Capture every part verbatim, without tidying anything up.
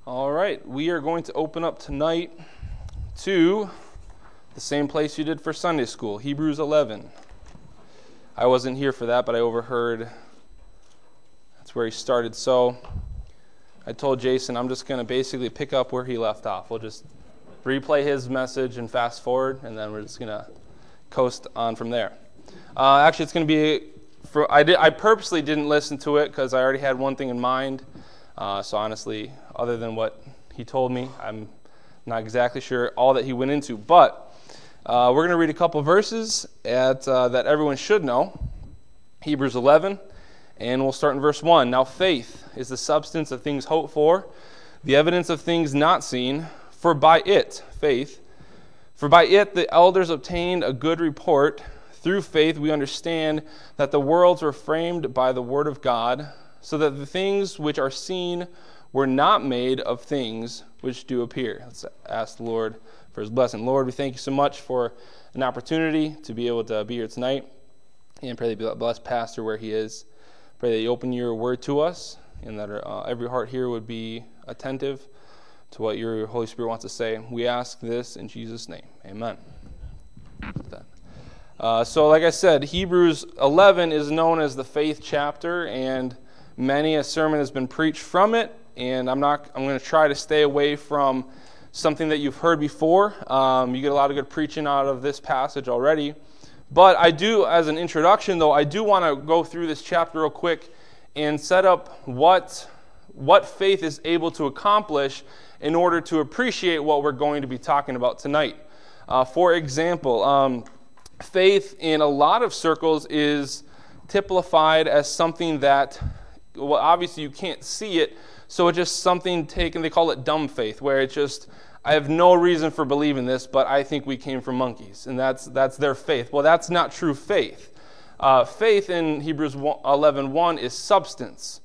All right, we are going to open up tonight to the same place you did for Sunday school, Hebrews eleven. I wasn't here for that, but I overheard that's where he started. So I told Jason I'm just going to basically pick up where he left off. We'll just replay his message and fast forward, and then we're just going to coast on from there. Uh, actually, it's going to be, for, I, did, I purposely didn't listen to it because I already had one thing in mind. Uh, so honestly, other than what he told me, I'm not exactly sure all that he went into. But uh, we're going to read a couple verses at, uh, that everyone should know. Hebrews eleven, and we'll start in verse one. Now faith is the substance of things hoped for, the evidence of things not seen. For by it, faith, for by it the elders obtained a good report. Through faith we understand that the worlds were framed by the word of God, so that the things which are seen were not made of things which do appear. Let's ask the Lord for his blessing. Lord, we thank you so much for an opportunity to be able to be here tonight, and pray that you bless Pastor where he is. Pray that you open your word to us, and that uh, every heart here would be attentive to what your Holy Spirit wants to say. We ask this in Jesus' name. Amen. Uh, so like I said, Hebrews eleven is known as the faith chapter, and many a sermon has been preached from it, and I'm not. I'm going to try to stay away from something that you've heard before. Um, you get a lot of good preaching out of this passage already. But I do, as an introduction, though, I do want to go through this chapter real quick and set up what, what faith is able to accomplish in order to appreciate what we're going to be talking about tonight. Uh, for example, um, faith in a lot of circles is typified as something that, well, obviously you can't see it, so it's just something taken, they call it dumb faith, where it's just, I have no reason for believing this, but I think we came from monkeys, and that's that's their faith. Well, that's not true faith. Uh, faith in Hebrews eleven one is substance.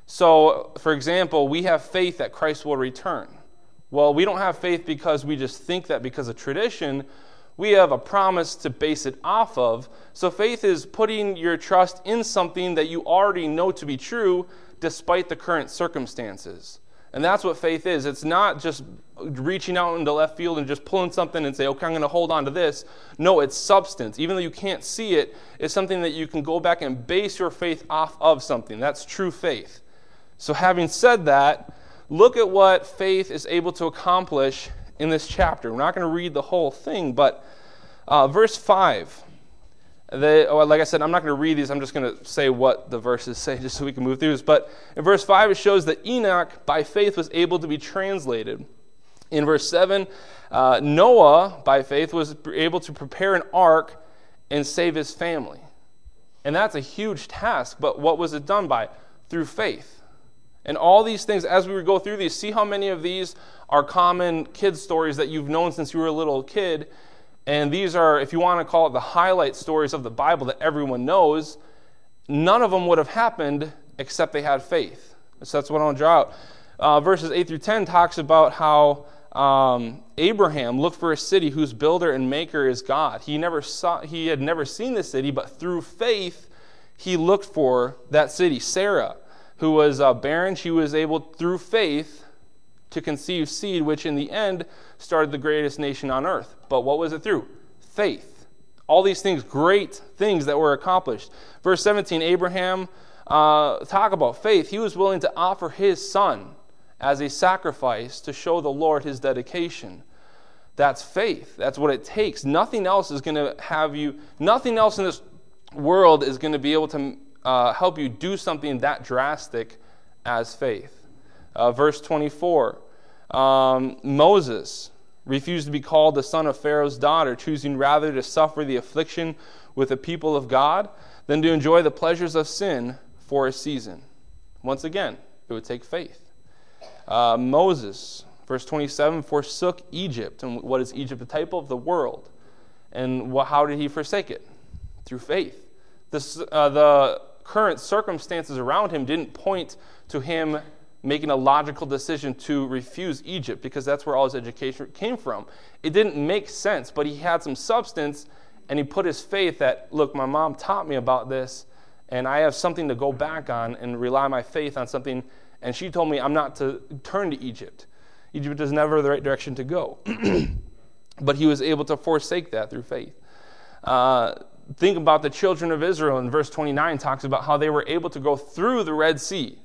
So, for example, we have faith that Christ will return. Well, we don't have faith because we just think that because of tradition. We have a promise to base it off of. So faith is putting your trust in something that you already know to be true despite the current circumstances. And that's what faith is. It's not just reaching out into left field and just pulling something and say, okay, I'm going to hold on to this. No, it's substance. Even though you can't see it, it's something that you can go back and base your faith off of something. That's true faith. So having said that, look at what faith is able to accomplish in this chapter. We're not going to read the whole thing, but uh, verse five. They, oh, like I said, I'm not going to read these. I'm just going to say what the verses say just so we can move through this. But in verse five, it shows that Enoch, by faith, was able to be translated. In verse seven, uh, Noah, by faith, was able to prepare an ark and save his family. And that's a huge task, but what was it done by? Through faith. And all these things, as we go through these, see how many of these are common kid stories that you've known since you were a little kid. And these are, if you want to call it the highlight stories of the Bible that everyone knows, none of them would have happened except they had faith. So that's what I want to draw out. Uh, verses eight through ten talks about how um, Abraham looked for a city whose builder and maker is God. He never saw, he had never seen the city, but through faith, he looked for that city. Sarah, who was uh, barren, she was able, through faith, to conceive seed, which in the end started the greatest nation on earth. But what was it through? Faith. All these things, great things that were accomplished. Verse seventeen, Abraham, uh, talk about faith. He was willing to offer his son as a sacrifice to show the Lord his dedication. That's faith. That's what it takes. Nothing else is going to have you, nothing else in this world is going to be able to uh, help you do something that drastic as faith. Uh, verse twenty-four, um, Moses refused to be called the son of Pharaoh's daughter, choosing rather to suffer the affliction with the people of God than to enjoy the pleasures of sin for a season. Once again, it would take faith. Uh, Moses, verse twenty-seven, forsook Egypt. And what is Egypt? The type of the world. And what, how did he forsake it? Through faith. This, uh, the current circumstances around him didn't point to him making a logical decision to refuse Egypt, because that's where all his education came from. It didn't make sense, but he had some substance, and he put his faith that, look, my mom taught me about this, and I have something to go back on and rely my faith on something, And she told me I'm not to turn to Egypt. Egypt is never the right direction to go. But he was able to forsake that through faith. Uh, think about the children of Israel in verse twenty-nine, talks about how they were able to go through the Red Sea,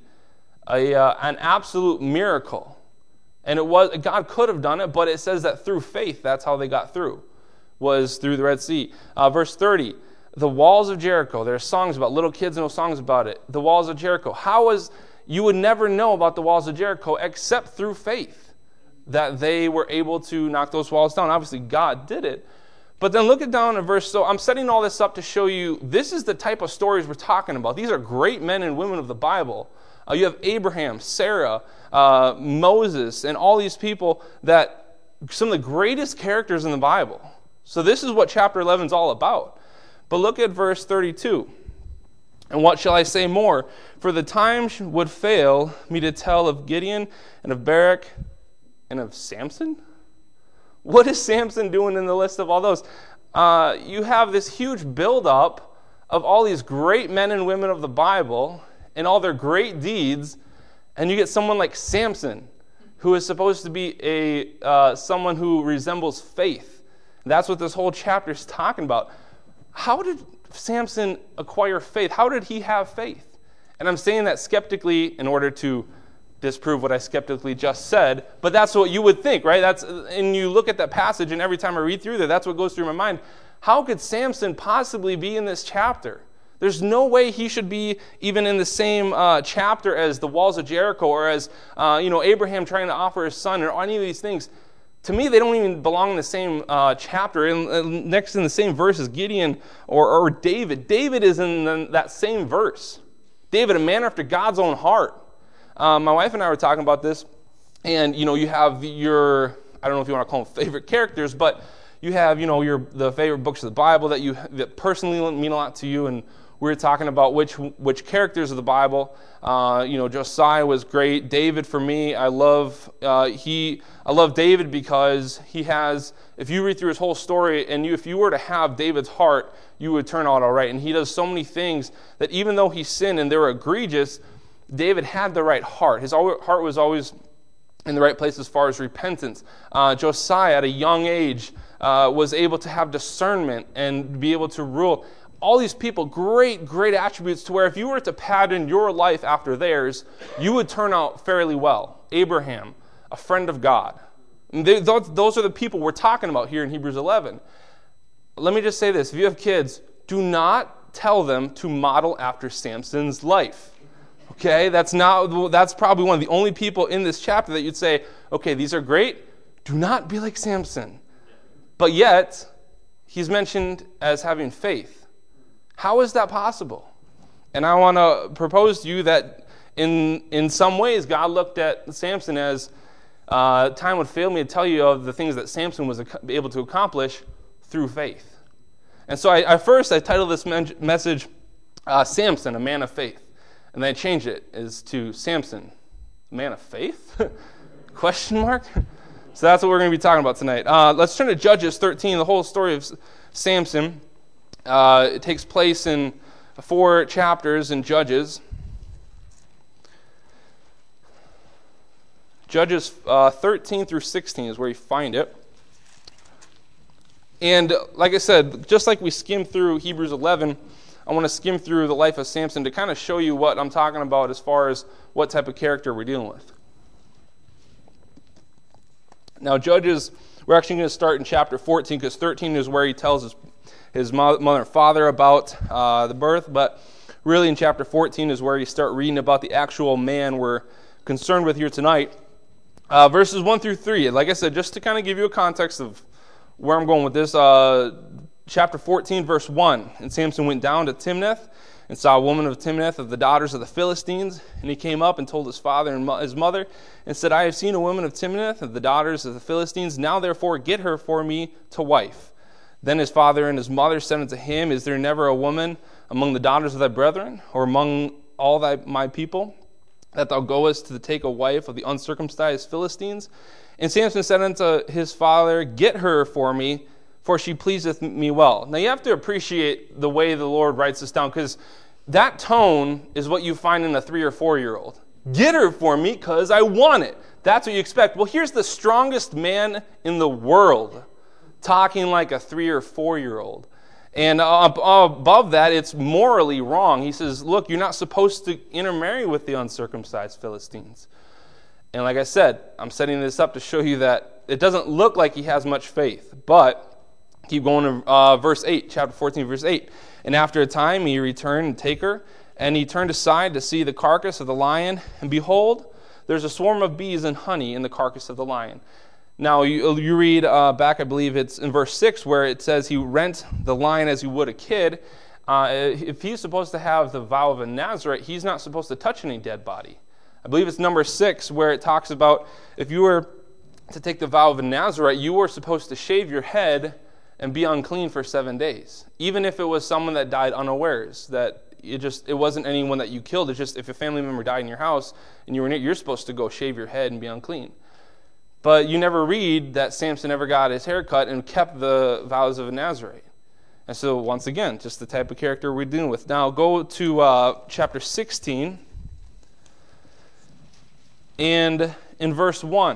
a, uh, an absolute miracle. And it was God could have done it, but it says that through faith, that's how they got through, was through the Red Sea. Uh, verse thirty, the walls of Jericho. There are songs about little kids know songs about it. The walls of Jericho. How was you would never know about the walls of Jericho except through faith, that they were able to knock those walls down. Obviously, God did it. But then look it down in verse, so I'm setting all this up to show you this is the type of stories we're talking about. These are great men and women of the Bible. Uh, you have Abraham, Sarah, uh, Moses, and all these people that, some of the greatest characters in the Bible. So this is what chapter eleven is all about. But look at verse thirty-two. And what shall I say more? For the time would fail me to tell of Gideon and of Barak and of Samson? What is Samson doing in the list of all those? Uh, you have this huge buildup of all these great men and women of the Bible and all their great deeds, and you get someone like Samson, who is supposed to be a uh, someone who resembles faith. That's what this whole chapter is talking about. How did Samson acquire faith? How did he have faith? And I'm saying that skeptically in order to disprove what I skeptically just said, but that's what you would think, right? That's, and you look at that passage, and every time I read through there, that's what goes through my mind. How could Samson possibly be in this chapter? There's no way he should be even in the same uh, chapter as the walls of Jericho, or as uh, you know Abraham trying to offer his son, or any of these things. To me, they don't even belong in the same uh, chapter. And uh, next in the same verse is Gideon or, or David. David is in the, that same verse. David, a man after God's own heart. Um, my wife and I were talking about this, and you know, you have your, I don't know if you want to call them favorite characters, but you have, you know, your the favorite books of the Bible that you that personally mean a lot to you, and we were talking about which which characters of the Bible. Uh, you know, Josiah was great. David, for me, I love uh, he I love David because he has. If you read through his whole story, and you if you were to have David's heart, you would turn out all right. And he does so many things that even though he sinned and they were egregious, David had the right heart. His heart was always in the right place as far as repentance. Uh, Josiah, at a young age, uh, was able to have discernment and be able to rule. All these people, great, great attributes to where if you were to pattern your life after theirs, you would turn out fairly well. Abraham, a friend of God. And they, those, those are the people we're talking about here in Hebrews eleven. Let me just say this. If you have kids, do not tell them to model after Samson's life. Okay, that's not. That's probably one of the only people in this chapter that you'd say, okay, these are great. Do not be like Samson. But yet, he's mentioned as having faith. How is that possible? And I want to propose to you that in in some ways, God looked at Samson as uh, time would fail me to tell you of the things that Samson was able to accomplish through faith. And so I, I first I titled this men- message, uh, Samson, a man of faith. And then I changed it as to Samson, a man of faith? Question mark? So that's what we're going to be talking about tonight. Uh, let's turn to Judges thirteen, the whole story of Samson. Uh, it takes place in four chapters in Judges. Judges uh, thirteen through sixteen is where you find it. And like I said, just like we skimmed through Hebrews eleven, I want to skim through the life of Samson to kind of show you what I'm talking about as far as what type of character we're dealing with. Now, Judges, we're actually going to start in chapter fourteen because thirteen is where he tells his, his mother and father about uh, the birth, but really in chapter fourteen is where you start reading about the actual man we're concerned with here tonight. Uh, verses one through three, like I said, just to kind of give you a context of where I'm going with this, uh, chapter fourteen, verse one, and Samson went down to Timnath and saw a woman of Timnath of the daughters of the Philistines, and he came up and told his father and his mother and said, I have seen a woman of Timnath of the daughters of the Philistines, now therefore get her for me to wife. Then his father and his mother said unto him, Is there never a woman among the daughters of thy brethren, or among all thy my people, that thou goest to take a wife of the uncircumcised Philistines? And Samson said unto his father, Get her for me, for she pleaseth me well. Now you have to appreciate the way the Lord writes this down, because that tone is what you find in a three or four year old. Get her for me because I want it. That's what you expect. Well, here's the strongest man in the world talking like a three or four-year-old. And uh, above that, it's morally wrong. He says, look, you're not supposed to intermarry with the uncircumcised Philistines. And like I said, I'm setting this up to show you that it doesn't look like he has much faith. But keep going to uh, verse eight, chapter fourteen, verse eight. And after a time he returned and take her, and he turned aside to see the carcass of the lion, and behold, there's a swarm of bees and honey in the carcass of the lion. Now, you, you read uh, back, I believe it's in verse six, where it says he rent the lion as he would a kid. Uh, if he's supposed to have the vow of a Nazarite, he's not supposed to touch any dead body. I believe it's number six, where it talks about if you were to take the vow of a Nazarite, you were supposed to shave your head and be unclean for seven days. Even if it was someone that died unawares, that it just it wasn't anyone that you killed. It's just if a family member died in your house and you were near, you're supposed to go shave your head and be unclean. But you never read that Samson ever got his hair cut and kept the vows of a Nazarite. And so once again, just the type of character we're dealing with. Now go to uh, chapter sixteen. And in verse one,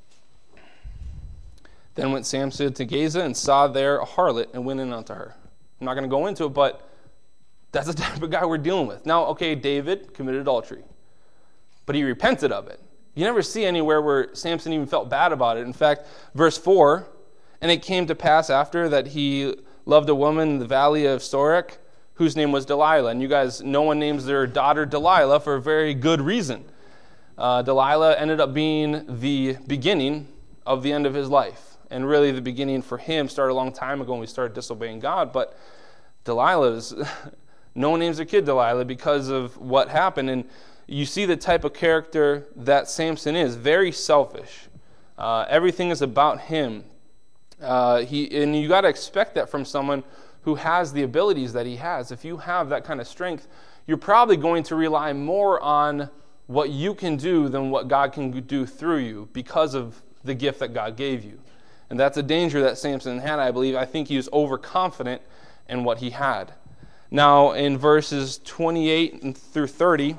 then went Samson to Gaza and saw there a harlot and went in unto her. I'm not going to go into it, but that's the type of guy we're dealing with. Now, okay, David committed adultery, but he repented of it. You never see anywhere where Samson even felt bad about it. In fact, verse four, and it came to pass after that he loved a woman in the valley of Sorek, whose name was Delilah. And you guys, no one names their daughter Delilah for a very good reason. Uh, Delilah ended up being the beginning of the end of his life. And really the beginning for him started a long time ago when we started disobeying God. But Delilah is, no one names their kid Delilah because of what happened. And you see the type of character that Samson is, very selfish. Uh, everything is about him. Uh, he and you got to expect that from someone who has the abilities that he has. If you have that kind of strength, you're probably going to rely more on what you can do than what God can do through you because of the gift that God gave you. And that's a danger that Samson had, I believe. I think he was overconfident in what he had. Now, in verses twenty-eight through thirty,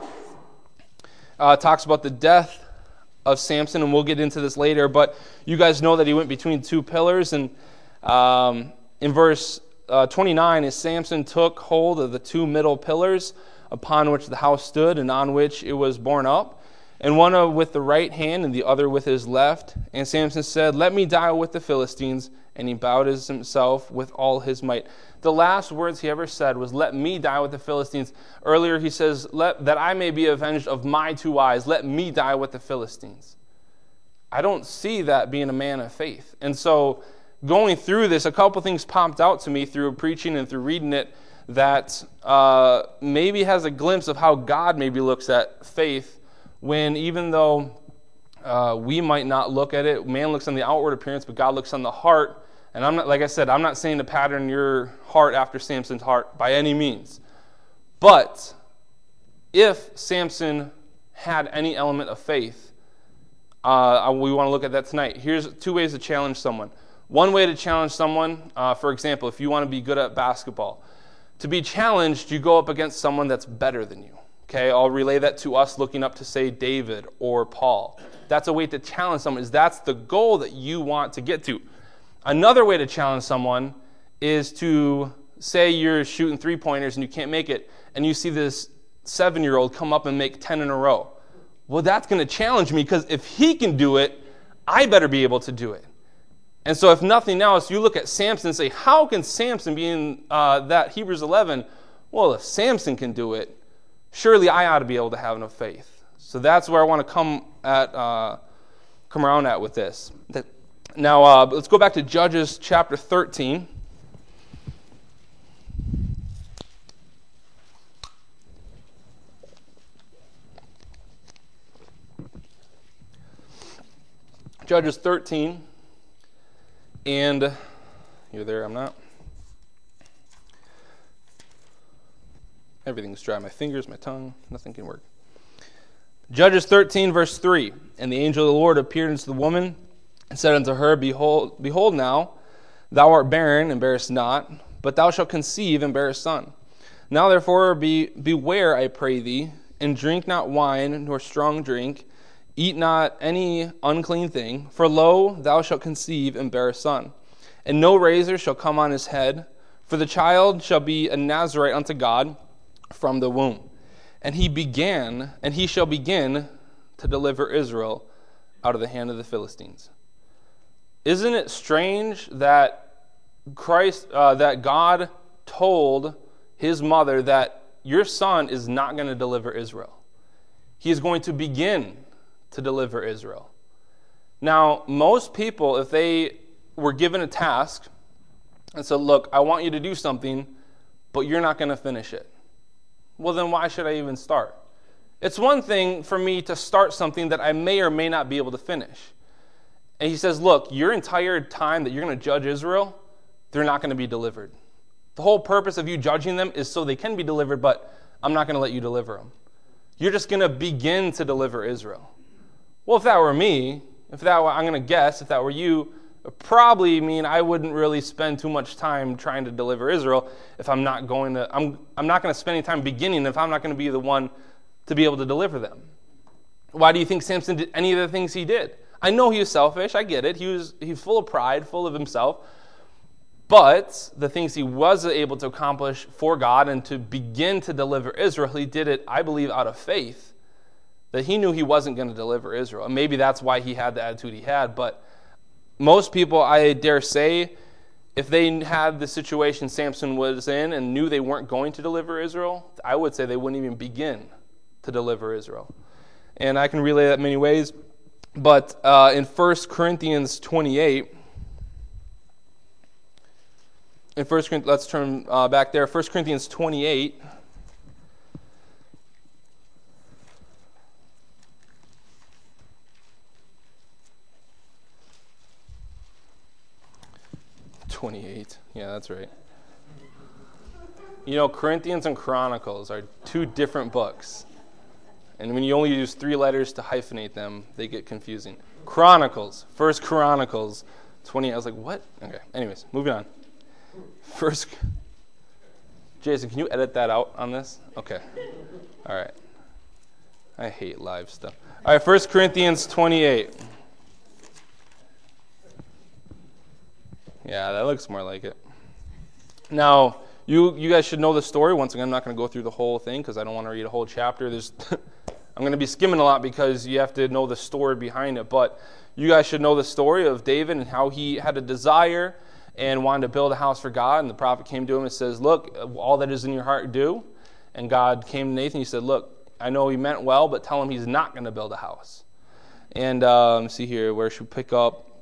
uh, it talks about the death of Samson, and we'll get into this later, but you guys know that he went between two pillars, and um, in verse uh, twenty-nine, as Samson took hold of the two middle pillars upon which the house stood and on which it was borne up, and one with the right hand and the other with his left. And Samson said, let me die with the Philistines. And he bowed himself with all his might. The last words he ever said was, let me die with the Philistines. Earlier he says, let, that I may be avenged of my two eyes. Let me die with the Philistines. I don't see that being a man of faith. And so going through this, a couple things popped out to me through preaching and through reading it that uh, maybe has a glimpse of how God maybe looks at faith, when even though uh, we might not look at it, man looks on the outward appearance, but God looks on the heart. And I'm not, like I said, I'm not saying to pattern your heart after Samson's heart by any means. But if Samson had any element of faith, uh, we want to look at that tonight. Here's two ways to challenge someone. One way to challenge someone, uh, for example, if you want to be good at basketball, to be challenged, you go up against someone that's better than you. Okay, I'll relay that to us looking up to, say, David or Paul. That's a way to challenge someone, is that's the goal that you want to get to. Another way to challenge someone is to say you're shooting three-pointers and you can't make it, and you see this seven-year-old come up and make ten in a row. Well, that's going to challenge me, because if he can do it, I better be able to do it. And so if nothing else, you look at Samson and say, how can Samson be in uh, that Hebrews eleven? Well, if Samson can do it, surely I ought to be able to have enough faith. So that's where I want to come at, uh, come around at with this. That, now, uh, let's go back to Judges chapter thirteen. Judges thirteen. And you're there, I'm not. Everything's dry. My fingers, my tongue, nothing can work. Judges thirteen, verse three. And the angel of the Lord appeared unto the woman and said unto her, Behold, behold now, thou art barren and bearest not, but thou shalt conceive and bear a son. Now therefore be, beware, I pray thee, and drink not wine nor strong drink, eat not any unclean thing, for lo, thou shalt conceive and bear a son. And no razor shall come on his head, for the child shall be a Nazarite unto God from the womb. And he began, and he shall begin to deliver Israel out of the hand of the Philistines. Isn't it strange that Christ, uh, that God told his mother that your son is not going to deliver Israel? He is going to begin to deliver Israel. Now, most people, if they were given a task and said, look, I want you to do something, but you're not going to finish it. Well, then why should I even start? It's one thing for me to start something that I may or may not be able to finish. And he says, look, your entire time that you're going to judge Israel, they're not going to be delivered. The whole purpose of you judging them is so they can be delivered, but I'm not going to let you deliver them. You're just going to begin to deliver Israel. Well, if that were me, if that were, I'm going to guess, if that were you, probably mean I wouldn't really spend too much time trying to deliver Israel if I'm not going to, I'm, I'm not going to spend any time beginning if I'm not going to be the one to be able to deliver them. Why do you think Samson did any of the things he did? I know he was selfish, I get it. He was he's full of pride, full of himself. But the things he was able to accomplish for God and to begin to deliver Israel, he did it, I believe, out of faith. That he knew he wasn't going to deliver Israel. And maybe that's why he had the attitude he had. But most people, I dare say, if they had the situation Samson was in and knew they weren't going to deliver Israel, I would say they wouldn't even begin to deliver Israel. And I can relay that many ways. But uh, in First Corinthians twenty-eight, in First Corinthians, let's turn uh, back there. First Corinthians twenty-eight. twenty-eight. Yeah, that's right. You know, Corinthians and Chronicles are two different books. And when you only use three letters to hyphenate them, they get confusing. Chronicles. First Chronicles twenty. I was like, what? Okay. Anyways, moving on. First. Jason, can you edit that out on this? Okay. All right. I hate live stuff. All right, First Corinthians twenty-eight. Yeah, that looks more like it. Now, you you guys should know the story. Once again, I'm not going to go through the whole thing because I don't want to read a whole chapter. There's, I'm going to be skimming a lot because you have to know the story behind it. But you guys should know the story of David and how he had a desire and wanted to build a house for God. And the prophet came to him and says, look, all that is in your heart do. And God came to Nathan and he said, look, I know he meant well, but tell him he's not going to build a house. And um, see here, where should we pick up?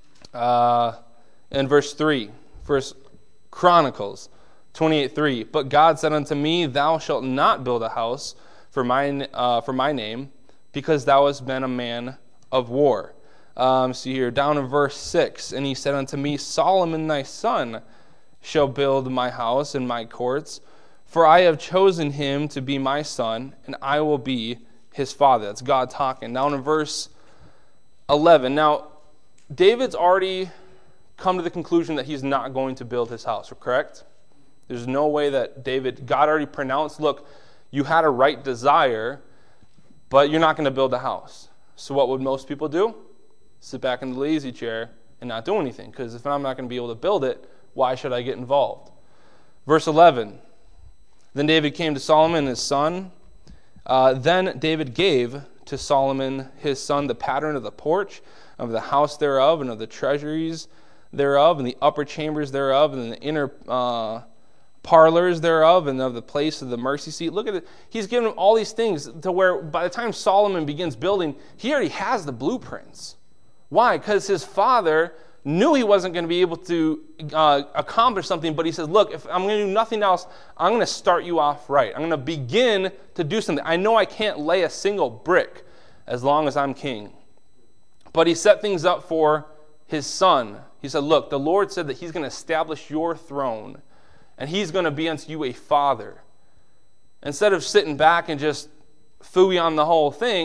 Uh, in verse three, First Chronicles twenty-eight three. But God said unto me, thou shalt not build a house for my, uh, for my name, because thou hast been a man of war. Um, see here, down in verse six. And he said unto me, Solomon thy son shall build my house and my courts, for I have chosen him to be my son, and I will be his father. That's God talking. Down in verse eleven. Now, David's already come to the conclusion that he's not going to build his house, correct? There's no way that David, God already pronounced, look, you had a right desire, but you're not going to build a house. So what would most people do? Sit back in the lazy chair and not do anything, because if I'm not going to be able to build it, why should I get involved? Verse eleven, then David came to Solomon his son. Uh, then David gave to Solomon his son the pattern of the porch, of the house thereof, and of the treasuries thereof, and the upper chambers thereof, and the inner uh, parlors thereof, and of the place of the mercy seat. Look at it. He's given him all these things to where by the time Solomon begins building, he already has the blueprints. Why? Because his father knew he wasn't going to be able to uh, accomplish something, but he says, look, if I'm going to do nothing else, I'm going to start you off right. I'm going to begin to do something. I know I can't lay a single brick as long as I'm king. But he set things up for his son. He said, look, the Lord said that he's going to establish your throne, and he's going to be unto you a father. Instead of sitting back and just phooey on the whole thing,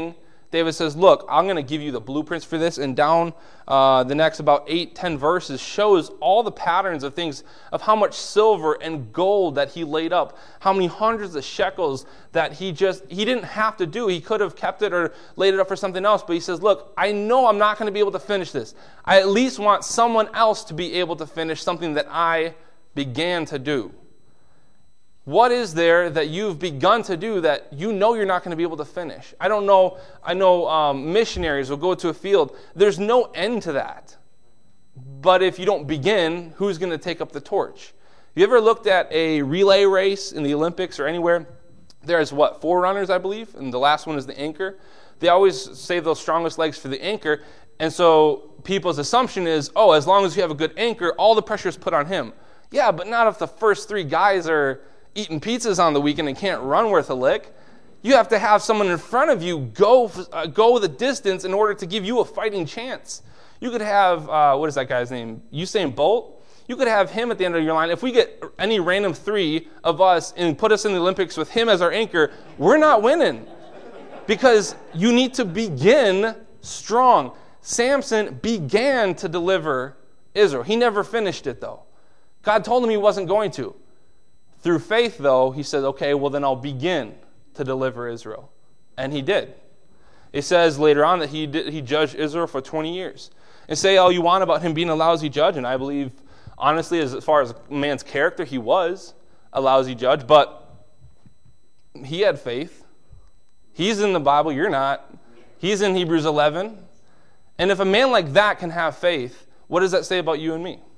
David says, look, I'm going to give you the blueprints for this, and down uh, the next about eight, ten verses shows all the patterns of things, of how much silver and gold that he laid up, how many hundreds of shekels that he just, he didn't have to do. He could have kept it or laid it up for something else, but he says, look, I know I'm not going to be able to finish this. I at least want someone else to be able to finish something that I began to do. What is there that you've begun to do that you know you're not going to be able to finish? I don't know. I know um, missionaries will go to a field. There's no end to that. But if you don't begin, who's going to take up the torch? Have you ever looked at a relay race in the Olympics or anywhere? There's, what, four runners, I believe, and the last one is the anchor. They always save those strongest legs for the anchor, and so people's assumption is, oh, as long as you have a good anchor, all the pressure is put on him. Yeah, but not if the first three guys are eating pizzas on the weekend and can't run worth a lick. You have to have someone in front of you go uh, go the distance in order to give you a fighting chance. You could have, uh, what is that guy's name? Usain Bolt? You could have him at the end of your line. If we get any random three of us and put us in the Olympics with him as our anchor, we're not winning. Because you need to begin strong. Samson began to deliver Israel. He never finished it, though. God told him he wasn't going to. Through faith, though, he said, okay, well, then I'll begin to deliver Israel. And he did. It says later on that he did, he judged Israel for twenty years. And say all you want about him being a lousy judge, and I believe, honestly, as far as a man's character, he was a lousy judge, but he had faith. He's in the Bible, you're not. He's in Hebrews eleven. And if a man like that can have faith, what does that say about you and me?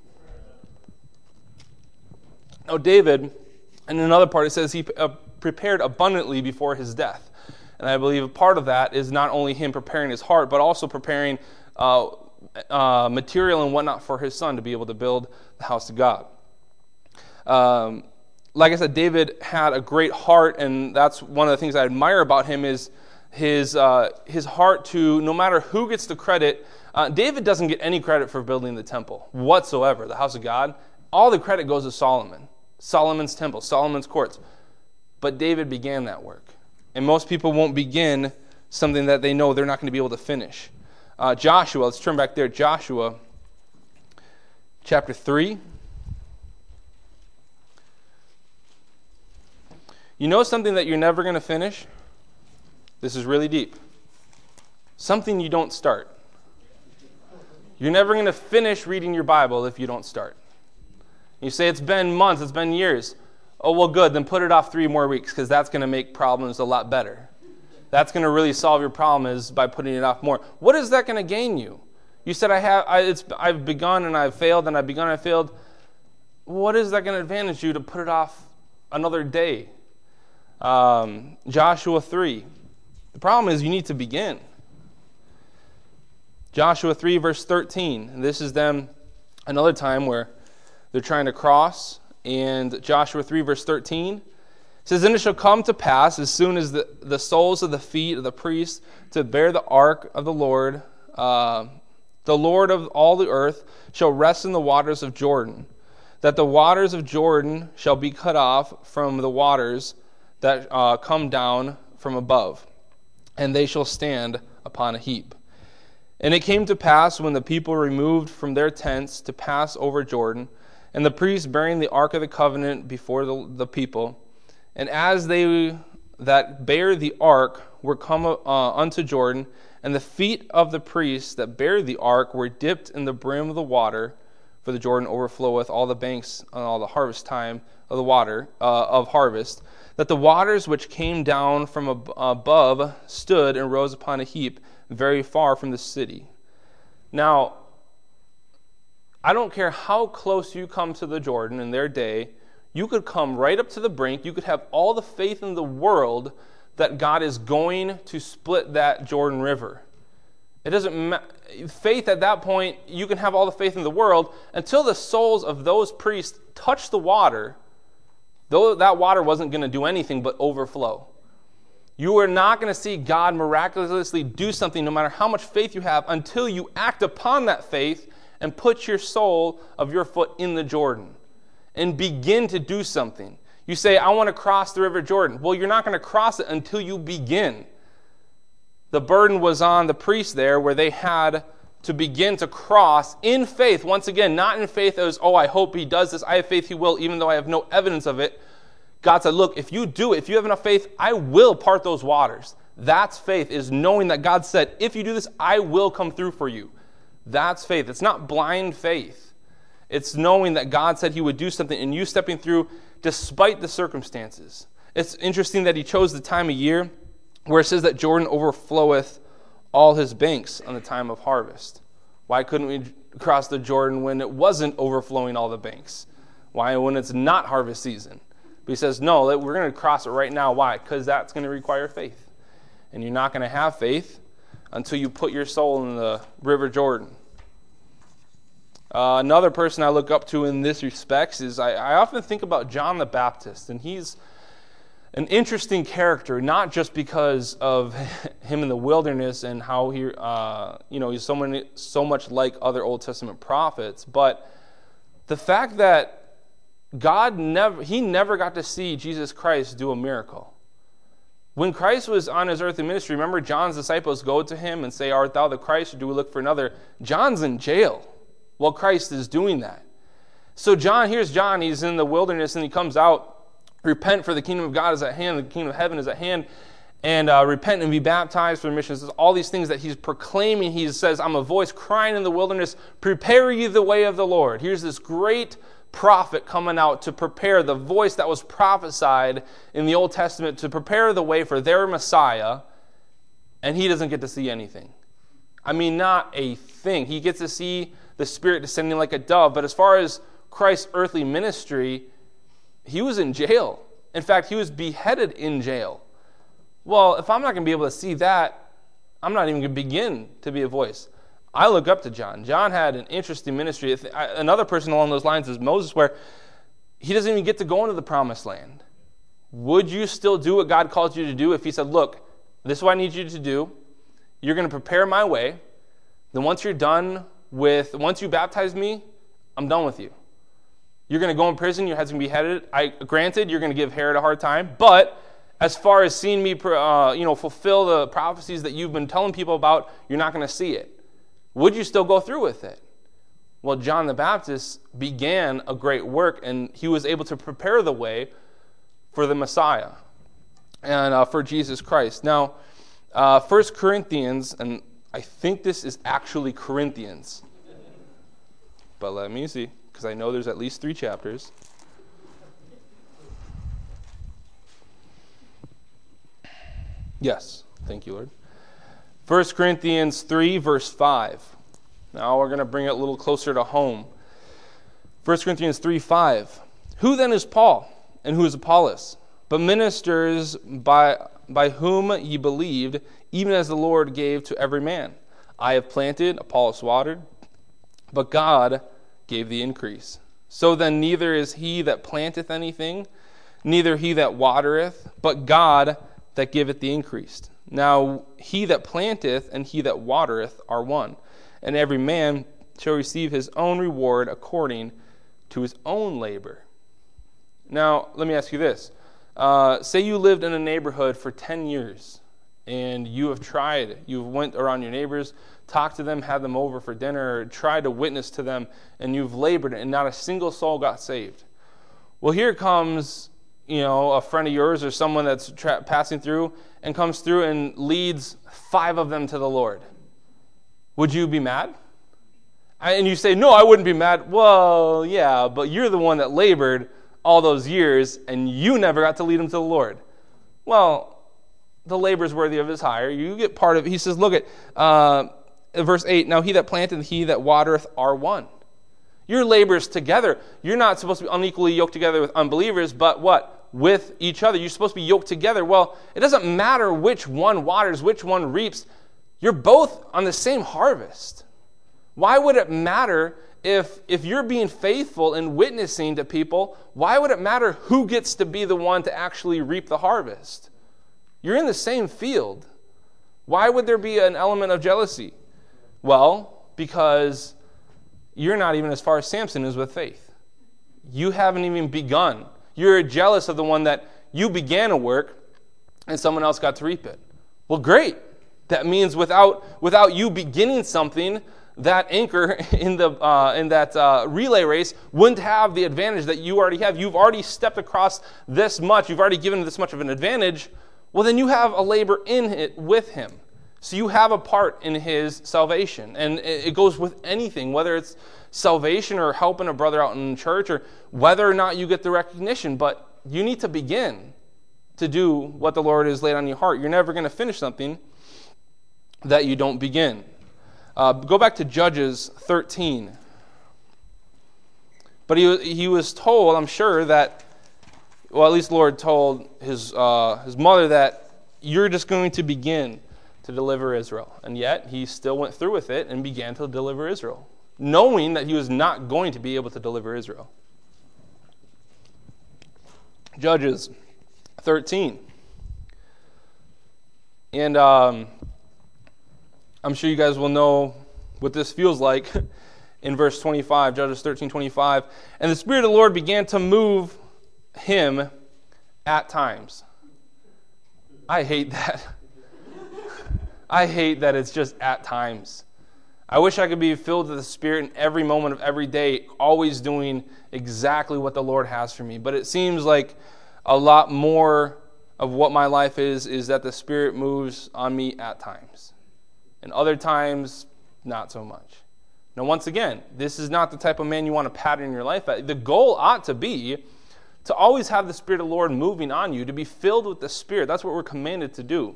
Now, David, in another part, it says he uh, prepared abundantly before his death. And I believe a part of that is not only him preparing his heart, but also preparing uh, uh, material and whatnot for his son to be able to build the house of God. Um, like I said, David had a great heart, and that's one of the things I admire about him is his uh, his heart to, no matter who gets the credit, uh, David doesn't get any credit for building the temple whatsoever, the house of God. All the credit goes to Solomon. Solomon's temple, Solomon's courts. But David began that work. And most people won't begin something that they know they're not going to be able to finish. Uh, Joshua, let's turn back there. Joshua, chapter three. You know something that you're never going to finish? This is really deep. Something you don't start. You're never going to finish reading your Bible if you don't start. You say, it's been months, it's been years. Oh, well, good, then put it off three more weeks, because that's going to make problems a lot better. That's going to really solve your problem is by putting it off more. What is that going to gain you? You said, I have, I, it's, I've begun and I've failed, and I've begun and I've failed. What is that going to advantage you to put it off another day? Um, Joshua three. The problem is you need to begin. Joshua three, verse thirteen. And this is them another time where they're trying to cross, and Joshua three, verse thirteen says, then it shall come to pass, as soon as the, the soles of the feet of the priests to bear the ark of the Lord, uh, the Lord of all the earth, shall rest in the waters of Jordan, that the waters of Jordan shall be cut off from the waters that uh, come down from above, and they shall stand upon a heap. And it came to pass, when the people removed from their tents to pass over Jordan, and the priests bearing the ark of the covenant before the, the people, and as they that bear the ark were come uh, unto Jordan, and the feet of the priests that bear the ark were dipped in the brim of the water, for the Jordan overfloweth all the banks on all the harvest time of the water uh, of harvest, that the waters which came down from ab- above stood and rose upon a heap very far from the city. Now, I don't care how close you come to the Jordan in their day, you could come right up to the brink, you could have all the faith in the world that God is going to split that Jordan River. It doesn't matter. Faith at that point, you can have all the faith in the world until the soles of those priests touch the water, though that water wasn't going to do anything but overflow. You are not going to see God miraculously do something no matter how much faith you have until you act upon that faith and put your sole of your foot in the Jordan and begin to do something. You say, I want to cross the river Jordan. Well, you're not going to cross it until you begin. the burden was on the priests there where they had to begin to cross in faith. Once again, not in faith as, oh, I hope he does this. I have faith he will, even though I have no evidence of it. God said, look, if you do it, if you have enough faith, I will part those waters. That's faith, is knowing that God said, if you do this, I will come through for you. That's faith. It's not blind faith. It's knowing that God said he would do something and you stepping through despite the circumstances. It's interesting that he chose the time of year where it says that Jordan overfloweth all his banks on the time of harvest. Why couldn't we cross the Jordan when it wasn't overflowing all the banks? Why when it's not harvest season? But he says, no, we're going to cross it right now. Why? Because that's going to require faith. And you're not going to have faith until you put your soul in the River Jordan. Uh, another person I look up to in this respect is I, I often think about John the Baptist, and he's an interesting character, not just because of him in the wilderness and how he, uh, you know, he's so many, so much like other Old Testament prophets, but the fact that God never, he never got to see Jesus Christ do a miracle. When Christ was on his earthly ministry, remember John's disciples go to him and say, art thou the Christ, or do we look for another? John's in jail while Christ is doing that. So John, here's John, he's in the wilderness and he comes out, repent for the kingdom of God is at hand, the kingdom of heaven is at hand, and uh, repent and be baptized for the remission of sins. All these things that he's proclaiming. He says, I'm a voice crying in the wilderness, prepare ye the way of the Lord. Here's this great prophet coming out to prepare the voice that was prophesied in the Old Testament to prepare the way for their Messiah, and he doesn't get to see anything. I mean, not a thing. He gets to see the Spirit descending like a dove, but as far as Christ's earthly ministry, he was in jail. In fact, he was beheaded in jail. Well, if I'm not going to be able to see that, I'm not even going to begin to be a voice. I look up to John. John had an interesting ministry. Another person along those lines is Moses, where he doesn't even get to go into the promised land. Would you still do what God called you to do if he said, look, this is what I need you to do. You're going to prepare my way. Then once you're done with, once you baptize me, I'm done with you. You're going to go in prison. Your head's going to be beheaded. I, granted, you're going to give Herod a hard time. But as far as seeing me uh, you know, fulfill the prophecies that you've been telling people about, you're not going to see it. Would you still go through with it? Well, John the Baptist began a great work, and he was able to prepare the way for the Messiah and uh, for Jesus Christ. Now, uh, First Corinthians, and I think this is actually Corinthians, but let me see, because I know there's at least three chapters. Yes, thank you, Lord. First Corinthians three, verse five. Now we're going to bring it a little closer to home. First Corinthians three, five. Who then is Paul, and who is Apollos? But ministers by, by whom ye believed, even as the Lord gave to every man. I have planted, Apollos watered, but God gave the increase. So then neither is he that planteth anything, neither he that watereth, but God that giveth the increase. Now he that planteth and he that watereth are one, and every man shall receive his own reward according to his own labor. Now, let me ask you this. Uh, say you lived in a neighborhood for ten years, and you have tried, you've went around your neighbors, talked to them, had them over for dinner, or tried to witness to them, and you've labored, and not a single soul got saved. Well, here comes, you know, a friend of yours or someone that's tra- passing through and comes through and leads five of them to the Lord. Would you be mad? And you say, no, I wouldn't be mad. Well, yeah, but you're the one that labored all those years, and you never got to lead them to the Lord. Well, the labor is worthy of his hire. You get part of it. He says, look at uh, verse eight, now he that planteth and he that watereth are one. Your labor is together. You're not supposed to be unequally yoked together with unbelievers, but what? With each other. You're supposed to be yoked together. Well, it doesn't matter which one waters, which one reaps. You're both on the same harvest. Why would it matter if, if you're being faithful and witnessing to people, why would it matter who gets to be the one to actually reap the harvest? You're in the same field. Why would there be an element of jealousy? Well, because you're not even as far as Samson is with faith. You haven't even begun. You're jealous of the one that you began a work and someone else got to reap it. Well, great. That means without without you beginning something, that anchor in the uh, in that uh, relay race wouldn't have the advantage that you already have. You've already stepped across this much. You've already given this much of an advantage. Well, then you have a labor in it with him. So you have a part in his salvation. And it goes with anything, whether it's salvation or helping a brother out in church or whether or not you get the recognition. But you need to begin to do what the Lord has laid on your heart. You're never going to finish something that you don't begin. Uh, go back to Judges thirteen. But he, he was told, I'm sure, that, well, at least the Lord told his, uh, his mother that you're just going to begin to deliver Israel. And yet, he still went through with it and began to deliver Israel, knowing that he was not going to be able to deliver Israel. Judges thirteen. And um, I'm sure you guys will know what this feels like in verse twenty-five, Judges thirteen twenty-five. And the Spirit of the Lord began to move him at times. I hate that. I hate that it's just at times. I wish I could be filled with the Spirit in every moment of every day, always doing exactly what the Lord has for me. But it seems like a lot more of what my life is, is that the Spirit moves on me at times. And other times, not so much. Now, once again, this is not the type of man you want to pattern your life at. The goal ought to be to always have the Spirit of the Lord moving on you, to be filled with the Spirit. That's what we're commanded to do.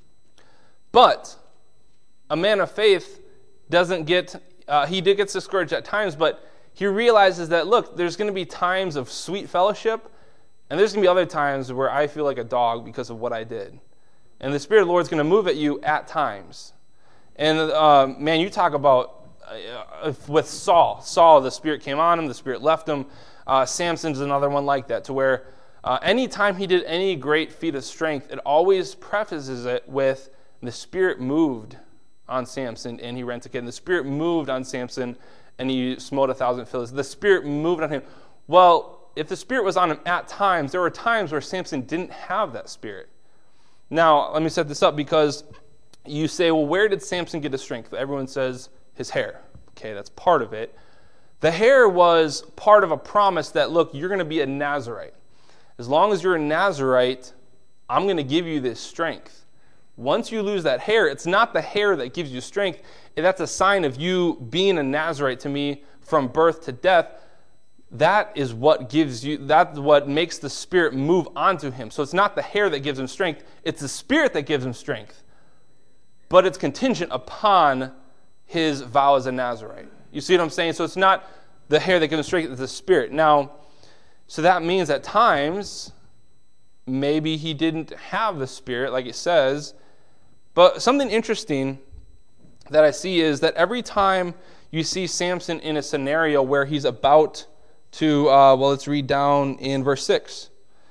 But a man of faith doesn't get, uh, he did get discouraged at times, but he realizes that, look, there's going to be times of sweet fellowship, and there's going to be other times where I feel like a dog because of what I did. And the Spirit of the Lord is going to move at you at times. And, uh, man, you talk about uh, with Saul. Saul, the Spirit came on him, the Spirit left him. Uh, Samson's another one like that, to where uh, anytime he did any great feat of strength, it always prefaces it with, the Spirit moved on Samson and he rent a kid. And the Spirit moved on Samson and he smote a thousand Philistines. The Spirit moved on him. Well, if the Spirit was on him at times, there were times where Samson didn't have that Spirit. Now, let me set this up because you say, well, where did Samson get his strength? Everyone says his hair. Okay, that's part of it. The hair was part of a promise that, look, you're going to be a Nazirite. As long as you're a Nazirite, I'm going to give you this strength. Once you lose that hair, it's not the hair that gives you strength. That's a sign of you being a Nazirite to me from birth to death. That is what gives you, that's what makes the Spirit move onto him. So it's not the hair that gives him strength. It's the Spirit that gives him strength. But it's contingent upon his vow as a Nazirite. You see what I'm saying? So it's not the hair that gives him strength, it's the Spirit. Now, so that means at times, maybe he didn't have the Spirit, like it says. But something interesting that I see is that every time you see Samson in a scenario where he's about to, uh, well, let's read down in verse six.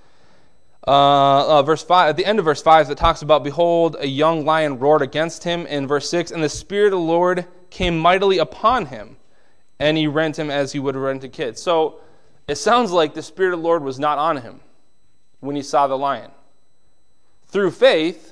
Uh, uh, verse five, at the end of verse five, it talks about, behold, a young lion roared against him. In verse six, and the Spirit of the Lord came mightily upon him, and he rent him as he would rent a kid. So it sounds like the Spirit of the Lord was not on him when he saw the lion. Through faith,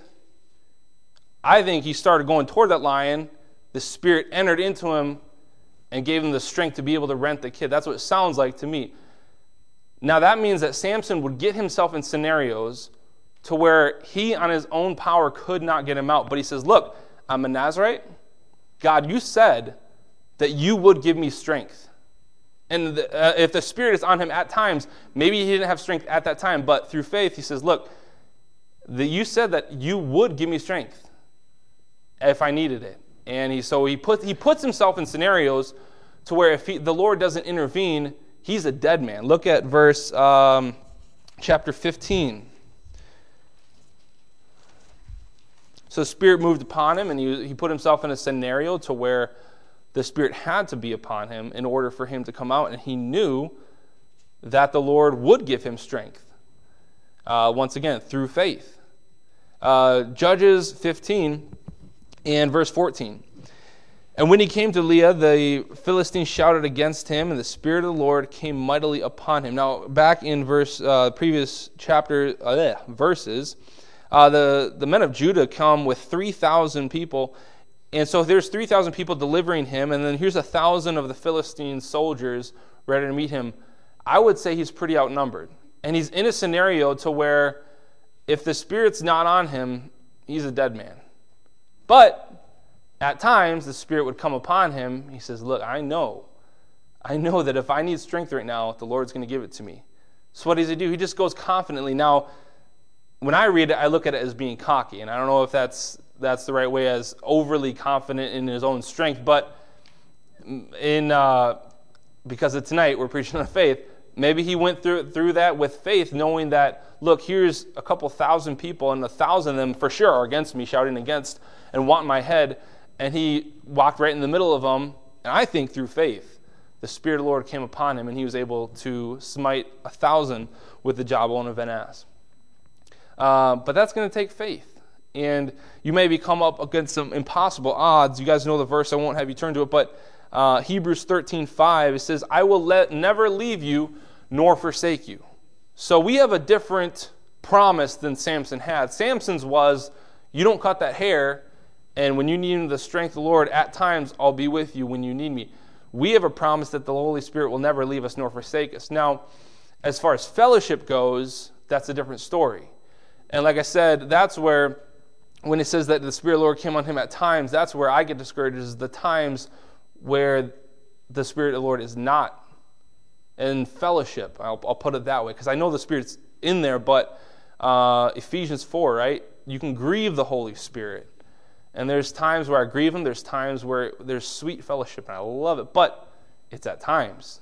I think he started going toward that lion. The Spirit entered into him and gave him the strength to be able to rent the kid. That's what it sounds like to me. Now that means that Samson would get himself in scenarios to where he on his own power could not get him out. But he says, look, I'm a Nazirite. God, you said that you would give me strength. And the, uh, if the Spirit is on him at times, maybe he didn't have strength at that time, but through faith he says, look, the, you said that you would give me strength if I needed it. And he so he puts he puts himself in scenarios to where if he, the Lord doesn't intervene, he's a dead man. Look at verse um, chapter fifteen. So the Spirit moved upon him, and he, he put himself in a scenario to where the Spirit had to be upon him in order for him to come out, and he knew that the Lord would give him strength. Uh, once again, through faith. Uh, Judges fifteen and verse fourteen. And when he came to Leah, the Philistines shouted against him, and the Spirit of the Lord came mightily upon him. Now, back in verse uh, previous chapter uh, verses, Uh, the, the men of Judah come with three thousand people. And so there's three thousand people delivering him, and then here's one thousand of the Philistine soldiers ready to meet him. I would say he's pretty outnumbered. And he's in a scenario to where if the Spirit's not on him, he's a dead man. But at times, the Spirit would come upon him. He says, look, I know. I know that if I need strength right now, the Lord's going to give it to me. So what does he do? He just goes confidently. Now, when I read it, I look at it as being cocky. And I don't know if that's that's the right way, as overly confident in his own strength. But in uh, because of tonight, we're preaching on faith. Maybe he went through through that with faith, knowing that, look, here's a couple thousand people, and a thousand of them for sure are against me, shouting against and want my head. And he walked right in the middle of them, and I think through faith, the Spirit of the Lord came upon him, and he was able to smite a thousand with the jawbone of an ass. Uh, but that's going to take faith. And you maybe come up against some impossible odds. You guys know the verse. I won't have you turn to it. But uh, Hebrews thirteen five, it says, I will let, never leave you nor forsake you. So we have a different promise than Samson had. Samson's was, you don't cut that hair, and when you need the strength of the Lord, at times I'll be with you when you need me. We have a promise that the Holy Spirit will never leave us nor forsake us. Now, as far as fellowship goes, that's a different story. And like I said, that's where, when it says that the Spirit of the Lord came on him at times, that's where I get discouraged, is the times where the Spirit of the Lord is not in fellowship. I'll, I'll put it that way, because I know the Spirit's in there, but uh, Ephesians four, right? You can grieve the Holy Spirit. And there's times where I grieve him. There's times where there's sweet fellowship, and I love it. But it's at times.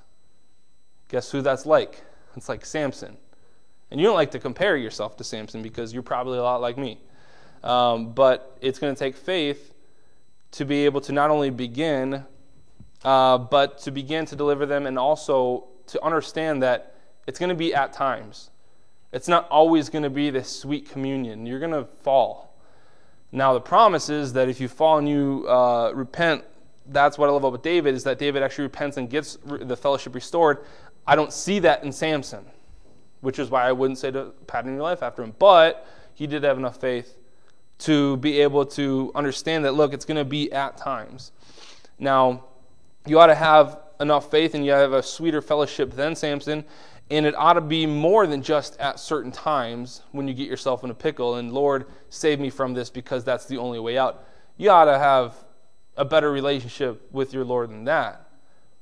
Guess who that's like? It's like Samson. And you don't like to compare yourself to Samson because you're probably a lot like me. Um, but it's going to take faith to be able to not only begin, uh, but to begin to deliver them, and also to understand that it's going to be at times. It's not always going to be this sweet communion. You're going to fall. Now, the promise is that if you fall and you uh, repent, that's what I love about David, is that David actually repents and gets the fellowship restored. I don't see that in Samson, which is why I wouldn't say to pattern your life after him. But he did have enough faith to be able to understand that, look, it's going to be at times. Now, you ought to have enough faith, and you have a sweeter fellowship than Samson, and it ought to be more than just at certain times when you get yourself in a pickle, and Lord, save me from this because that's the only way out. You ought to have a better relationship with your Lord than that.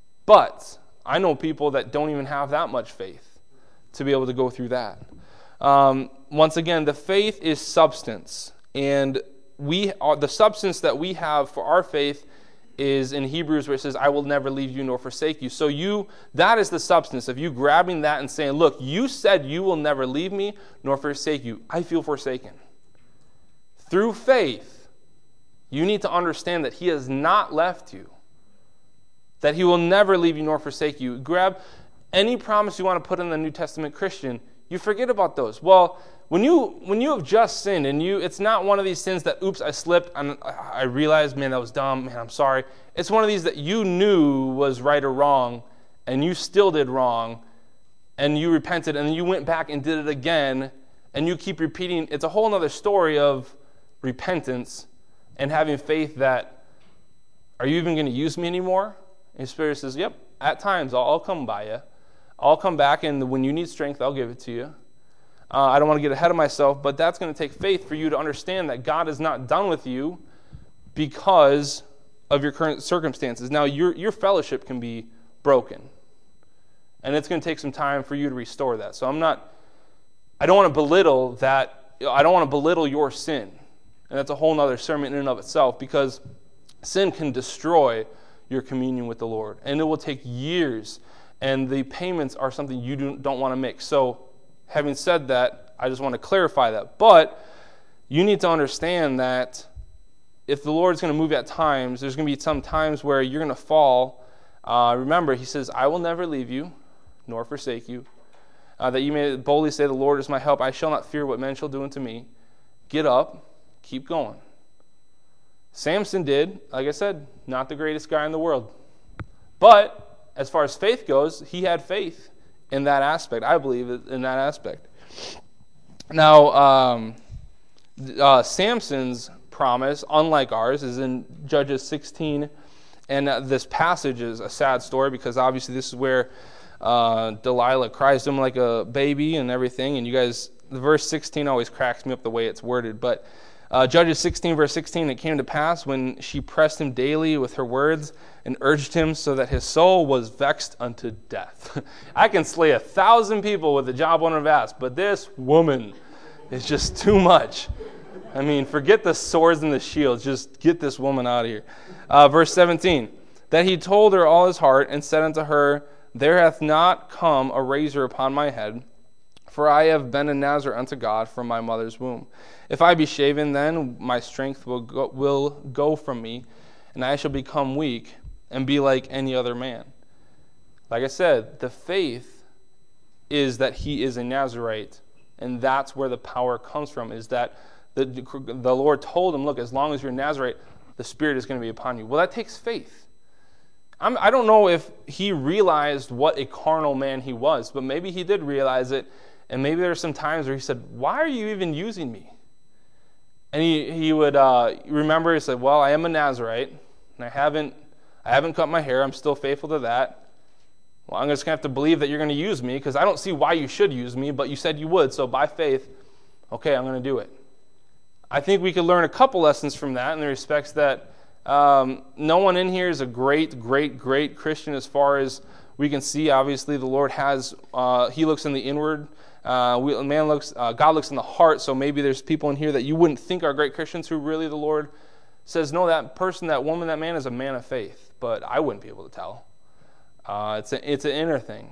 But I know people that don't even have that much faith to be able to go through that. Um, once again, the faith is substance, and we are, the substance that we have for our faith is in Hebrews, where it says, I will never leave you nor forsake you. So you, that is the substance of you grabbing that and saying, look, you said you will never leave me nor forsake you. I feel forsaken. Through faith, you need to understand that he has not left you, that he will never leave you nor forsake you. Grab any promise you want to put in the New Testament Christian, you forget about those. Well, When you when you have just sinned, and you, it's not one of these sins that, oops, I slipped, and I realized, man, that was dumb, man, I'm sorry. It's one of these that you knew was right or wrong, and you still did wrong, and you repented, and then you went back and did it again, and you keep repeating. It's a whole other story of repentance and having faith that, are you even going to use me anymore? And the Spirit says, yep, at times I'll, I'll come by you. I'll come back, and when you need strength, I'll give it to you. Uh, I don't want to get ahead of myself, but that's going to take faith for you to understand that God is not done with you because of your current circumstances. Now, your your fellowship can be broken, and it's going to take some time for you to restore that. So I'm not, I don't want to belittle that. I don't want to belittle your sin, and that's a whole other sermon in and of itself, because sin can destroy your communion with the Lord, and it will take years, and the payments are something you do, don't want to make. So having said that, I just want to clarify that. But you need to understand that if the Lord's going to move at times, there's going to be some times where you're going to fall. Uh, remember, he says, I will never leave you, nor forsake you. Uh, that you may boldly say, the Lord is my help. I shall not fear what men shall do unto me. Get up, keep going. Samson did, like I said, not the greatest guy in the world. But as far as faith goes, he had faith in that aspect. I believe in that aspect. Now, um, Uh, Samson's promise, unlike ours, is in Judges sixteen, and uh, this passage is a sad story because obviously this is where uh, Delilah cries to him like a baby and everything, and you guys, the verse sixteen always cracks me up the way it's worded, but uh, Judges sixteen, verse sixteen, it came to pass when she pressed him daily with her words and urged him so that his soul was vexed unto death. I can slay a thousand people with the jawbone of an ass, but this woman is just too much. I mean, forget the swords and the shields. Just get this woman out of here. Uh, verse seventeen, that he told her all his heart and said unto her, there hath not come a razor upon my head, for I have been a Nazarite unto God from my mother's womb. If I be shaven, then my strength will go, will go from me, and I shall become weak and be like any other man. Like I said, the faith is that he is a Nazarite, and that's where the power comes from, is that the, the Lord told him, look, as long as you're a Nazarite, the Spirit is going to be upon you. Well, that takes faith. I'm, I don't know if he realized what a carnal man he was, but maybe he did realize it, and maybe there are some times where he said, why are you even using me? And he, he would uh, remember, he said, well, I am a Nazarite, and I haven't, I haven't cut my hair. I'm still faithful to that. Well, I'm just going to have to believe that you're going to use me, because I don't see why you should use me, but you said you would, so by faith, okay, I'm going to do it. I think we could learn a couple lessons from that in the respects that um, no one in here is a great, great, great Christian as far as we can see. Obviously, the Lord has, uh, he looks in the inward. Uh, we, man looks, uh, God looks in the heart, so maybe there's people in here that you wouldn't think are great Christians who really the Lord says, no, that person, that woman, that man is a man of faith, but I wouldn't be able to tell. Uh, it's, a, it's an inner thing.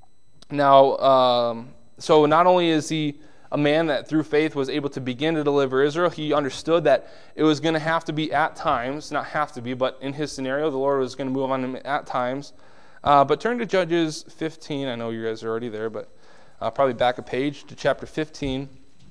Now, um, so not only is he a man that through faith was able to begin to deliver Israel, he understood that it was going to have to be at times, not have to be, but in his scenario, the Lord was going to move on him at times. Uh, but turn to Judges fifteen. I know you guys are already there, but uh, probably back a page to chapter fifteen.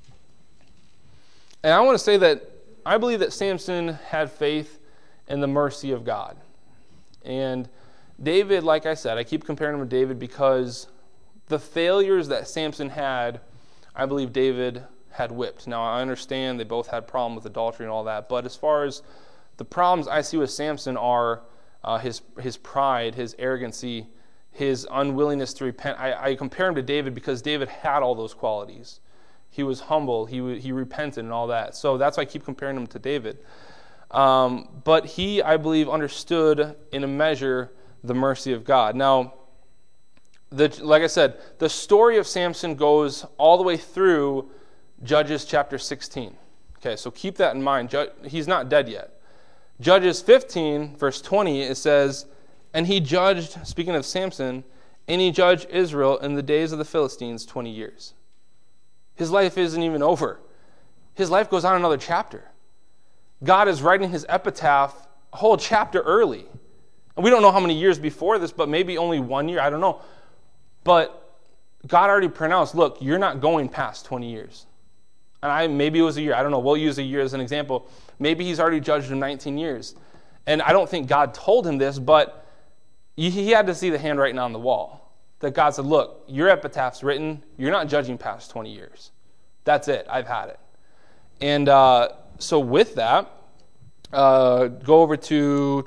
And I want to say that I believe that Samson had faith in the mercy of God. And David, like I said, I keep comparing him to David because the failures that Samson had, I believe David had whipped. Now, I understand they both had problem with adultery and all that, but as far as the problems I see with Samson are uh, his his pride, his arrogancy, his unwillingness to repent. I, I compare him to David because David had all those qualities. He was humble, he he repented and all that. So that's why I keep comparing him to David. Um, but he, I believe, understood in a measure the mercy of God. Now, The, like I said, the story of Samson goes all the way through Judges chapter sixteen. Okay, so keep that in mind. Ju- he's not dead yet. Judges fifteen, verse twenty, it says, and he judged, speaking of Samson, and he judged Israel in the days of the Philistines twenty years. His life isn't even over. His life goes on another chapter. God is writing his epitaph a whole chapter early. And we don't know how many years before this, but maybe only one year, I don't know. But God already pronounced, look, you're not going past twenty years. And I maybe it was a year. I don't know. We'll use a year as an example. Maybe he's already judged him nineteen years. And I don't think God told him this, but he had to see the handwriting on the wall. That God said, look, your epitaph's written. You're not judging past twenty years. That's it. I've had it. And uh, so with that, uh, go over to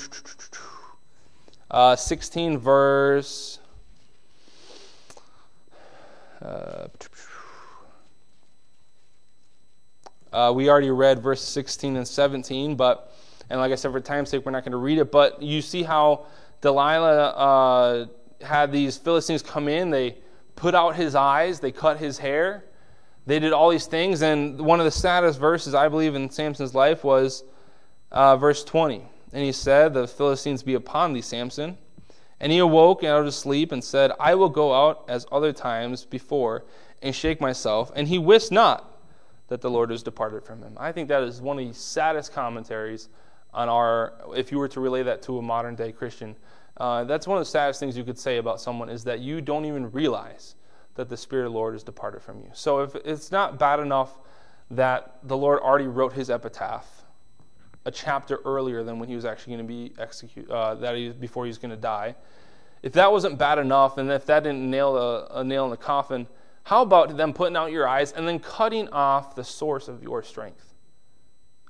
uh, sixteen verse... Uh, uh, we already read verse sixteen and seventeen, but, and like I said, for time's sake, we're not going to read it, but you see how Delilah uh, had these Philistines come in, they put out his eyes, they cut his hair, they did all these things, and one of the saddest verses, I believe, in Samson's life was uh, verse twenty. And he said, the Philistines be upon thee, Samson. And he awoke out of his sleep and said, I will go out as other times before and shake myself. And he wist not that the Lord was departed from him. I think that is one of the saddest commentaries on our, if you were to relay that to a modern day Christian, uh, that's one of the saddest things you could say about someone is that you don't even realize that the Spirit of the Lord is departed from you. So if it's not bad enough that the Lord already wrote his epitaph a chapter earlier than when he was actually going to be executed, uh, that he, before he was going to die. If that wasn't bad enough, and if that didn't nail a, a nail in the coffin, how about them putting out your eyes and then cutting off the source of your strength?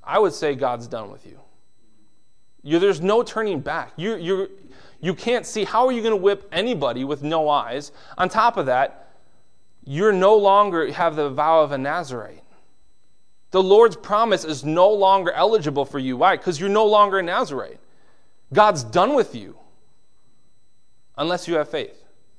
I would say God's done with you. you there's no turning back. You you you can't see. How are you going to whip anybody with no eyes? On top of that, you're no longer have the vow of a Nazirite. The Lord's promise is no longer eligible for you. Why? Because you're no longer a Nazirite. God's done with you unless you have faith.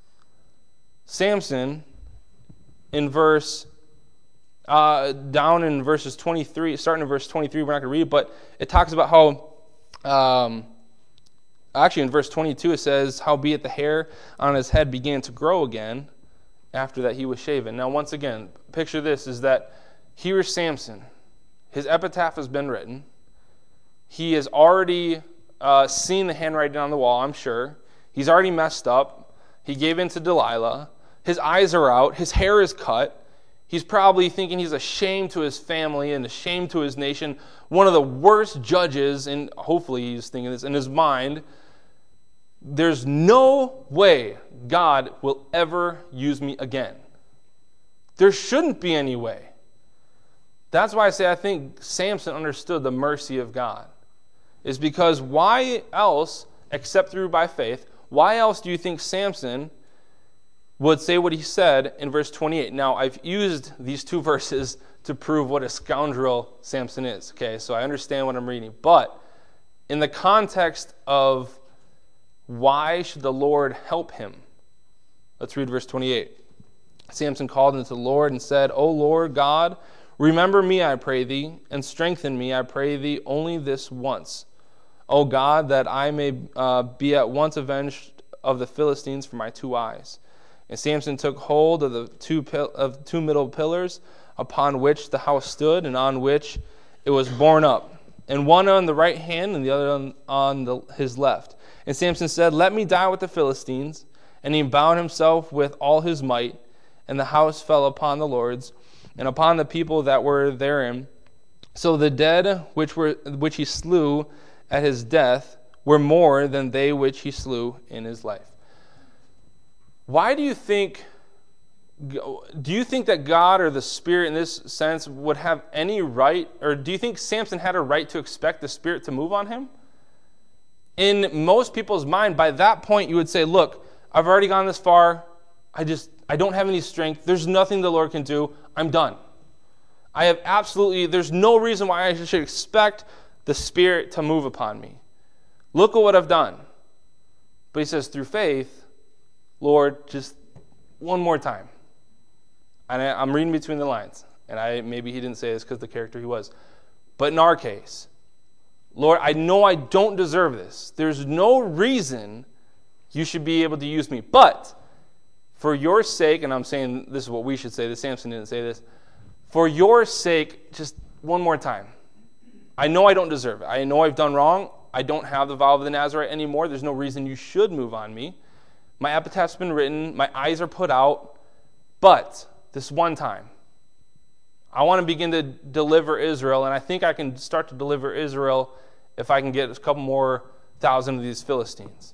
Samson, in verse, uh, down in verses twenty-three, starting in verse twenty-three, we're not going to read it, but it talks about how, um, actually in verse twenty-two it says, howbeit the hair on his head began to grow again after that he was shaven. Now once again, picture this, is that here's Samson. His epitaph has been written. He has already uh, seen the handwriting on the wall, I'm sure. He's already messed up. He gave in to Delilah. His eyes are out. His hair is cut. He's probably thinking he's ashamed to his family and ashamed to his nation. One of the worst judges, and hopefully he's thinking this in his mind. There's no way God will ever use me again. There shouldn't be any way. That's why I say I think Samson understood the mercy of God. Is because why else, except through by faith, why else do you think Samson would say what he said in verse twenty-eight? Now, I've used these two verses to prove what a scoundrel Samson is. Okay, so I understand what I'm reading. But in the context of why should the Lord help him? Let's read verse twenty-eight. Samson called unto the Lord and said, O Lord God, remember me, I pray thee, and strengthen me, I pray thee, only this once. O God, that I may uh, be at once avenged of the Philistines for my two eyes. And Samson took hold of the two pil- of two middle pillars upon which the house stood, and on which it was borne up, and one on the right hand and the other on, on the, his left. And Samson said, Let me die with the Philistines. And he bound himself with all his might, and the house fell upon the lords, and upon the people that were therein. So the dead which were which he slew at his death were more than they which he slew in his life. Why do you think, do you think that God or the Spirit in this sense would have any right, or do you think Samson had a right to expect the Spirit to move on him? In most people's mind, by that point you would say, look, I've already gone this far. I just, I don't have any strength. There's nothing the Lord can do. I'm done. I have absolutely, there's no reason why I should expect the Spirit to move upon me. Look at what I've done. But he says, through faith, Lord, just one more time. And I, I'm reading between the lines. And I maybe he didn't say this because the character he was. But in our case, Lord, I know I don't deserve this. There's no reason you should be able to use me. But for your sake, and I'm saying this is what we should say, that Samson didn't say this, for your sake, just one more time. I know I don't deserve it. I know I've done wrong. I don't have the vow of the Nazirite anymore. There's no reason you should move on me. My epitaph's been written. My eyes are put out. But this one time, I want to begin to deliver Israel, and I think I can start to deliver Israel if I can get a couple more thousand of these Philistines.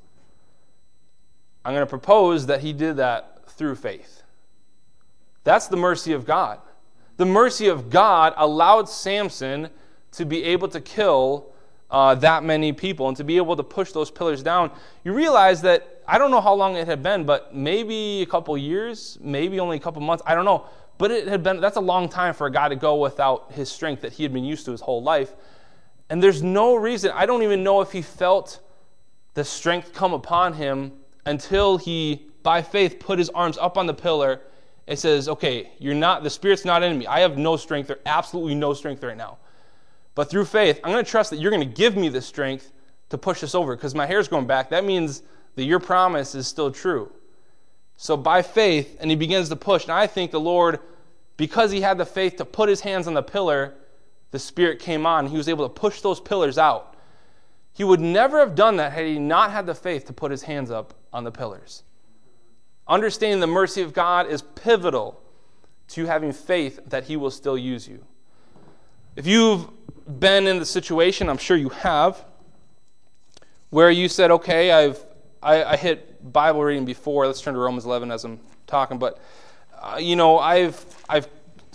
I'm going to propose that he did that through faith. That's the mercy of God. The mercy of God allowed Samson to be able to kill uh, that many people and to be able to push those pillars down. You realize that, I don't know how long it had been, but maybe a couple years, maybe only a couple months, I don't know. But it had been, that's a long time for a guy to go without his strength that he had been used to his whole life. And there's no reason, I don't even know if he felt the strength come upon him until he, by faith, put his arms up on the pillar. It says, okay, you're not, the Spirit's not in me. I have no strength, there absolutely no strength right now. But through faith, I'm going to trust that you're going to give me the strength to push this over, because my hair's going back. That means that your promise is still true. So by faith, and he begins to push. And I think the Lord, because he had the faith to put his hands on the pillar, the Spirit came on, and he was able to push those pillars out. He would never have done that had he not had the faith to put his hands up on the pillars. Understanding the mercy of God is pivotal to having faith that he will still use you. If you've been in the situation, I'm sure you have, where you said, okay, I've I, I hit Bible reading before. Let's turn to Romans eleven as I'm talking. But, uh, you know, I've I've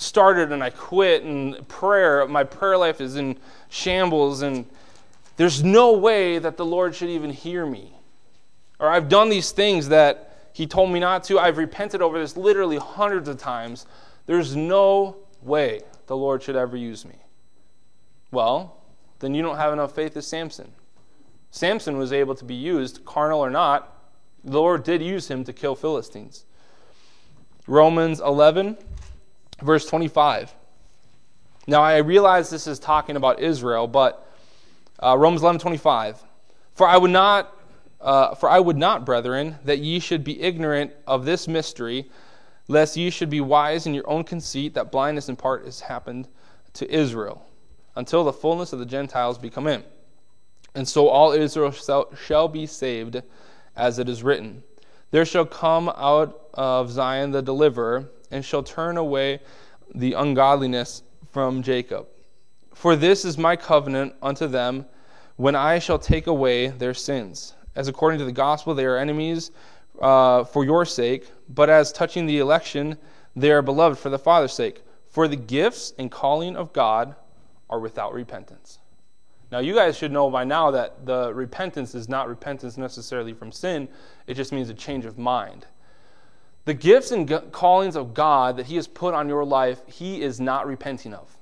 started and I quit, and prayer, my prayer life is in shambles, and there's no way that the Lord should even hear me. Or I've done these things that he told me not to. I've repented over this literally hundreds of times. There's no way the Lord should ever use me. Well, then you don't have enough faith as Samson. Samson was able to be used, carnal or not. The Lord did use him to kill Philistines. Romans eleven, verse twenty-five. Now I realize this is talking about Israel, but uh, Romans eleven twenty-five. For I would not, uh, for I would not, brethren, that ye should be ignorant of this mystery, lest ye should be wise in your own conceit, that blindness in part has happened to Israel, until the fullness of the Gentiles be come in. And so all Israel shall, shall be saved, as it is written, there shall come out of Zion the deliverer, and shall turn away the ungodliness from Jacob. For this is my covenant unto them, when I shall take away their sins. As according to the gospel they are enemies uh, for your sake, but as touching the election they are beloved for the Father's sake. For the gifts and calling of God are without repentance. Now, you guys should know by now that the repentance is not repentance necessarily from sin. It just means a change of mind. The gifts and callings of God that he has put on your life, he is not repenting of.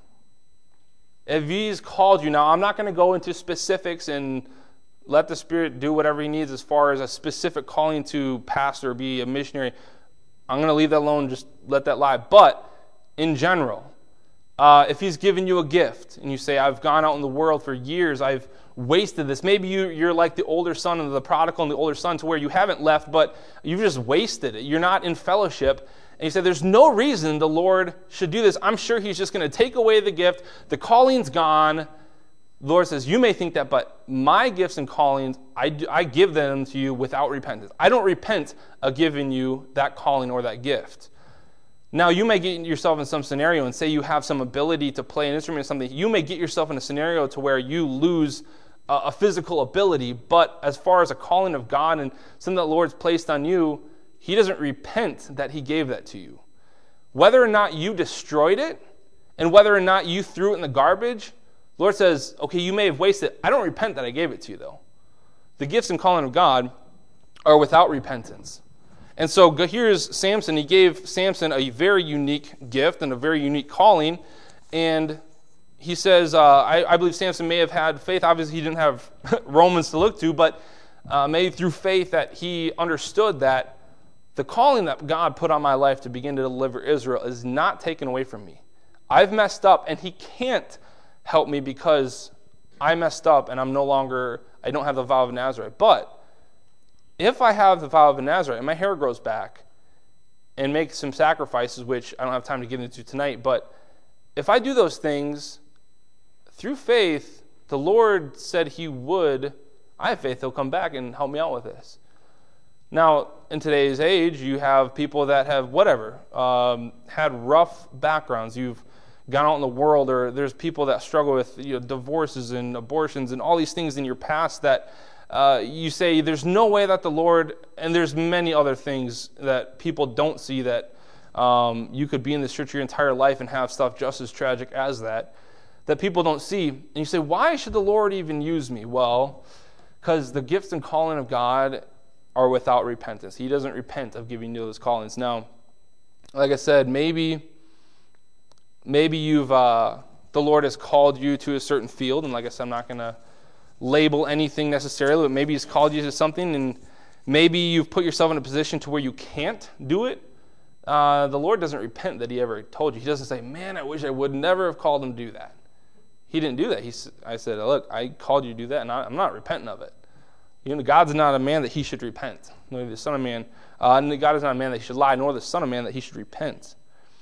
If he's called you, now I'm not going to go into specifics and let the Spirit do whatever he needs as far as a specific calling to pastor or be a missionary. I'm going to leave that alone, just let that lie. But in general, Uh, if he's given you a gift and you say, I've gone out in the world for years, I've wasted this. Maybe you, you're like the older son of the prodigal and the older son to where you haven't left, but you've just wasted it. You're not in fellowship. And you say, there's no reason the Lord should do this. I'm sure he's just going to take away the gift. The calling's gone. The Lord says, you may think that, but my gifts and callings, I, do, I give them to you without repentance. I don't repent of giving you that calling or that gift. Now, you may get yourself in some scenario and say you have some ability to play an instrument or something. You may get yourself in a scenario to where you lose a, a physical ability, but as far as a calling of God and something that the Lord's placed on you, he doesn't repent that he gave that to you. Whether or not you destroyed it and whether or not you threw it in the garbage, the Lord says, okay, you may have wasted it. I don't repent that I gave it to you, though. The gifts and calling of God are without repentance. And so here's Samson. He gave Samson a very unique gift and a very unique calling. And he says, uh, I, I believe Samson may have had faith. Obviously, he didn't have Romans to look to, but uh, maybe through faith that he understood that the calling that God put on my life to begin to deliver Israel is not taken away from me. I've messed up, and he can't help me because I messed up and I'm no longer, I don't have the vow of Nazareth. But if I have the vow of a Nazarite and my hair grows back and make some sacrifices, which I don't have time to get into tonight, but if I do those things through faith, the Lord said he would, I have faith he'll come back and help me out with this. Now, in today's age, you have people that have whatever, um, had rough backgrounds. You've gone out in the world, or there's people that struggle with you know, divorces and abortions and all these things in your past that Uh, you say there's no way that the Lord, and there's many other things that people don't see that um, you could be in this church your entire life and have stuff just as tragic as that, that people don't see. And you say, why should the Lord even use me? Well, because the gifts and calling of God are without repentance. He doesn't repent of giving you those callings. Now, like I said, maybe maybe you've uh, the Lord has called you to a certain field, and like I said, I'm not going to label anything necessarily, but maybe he's called you to something, and maybe you've put yourself in a position to where you can't do it. Uh, the Lord doesn't repent that he ever told you. He doesn't say, man, I wish I would never have called him to do that. He didn't do that. He, I said, look, I called you to do that, and I, I'm not repenting of it. You know, God's not a man that he should repent, nor the Son of Man. Uh, and God is not a man that he should lie, nor the Son of Man that he should repent.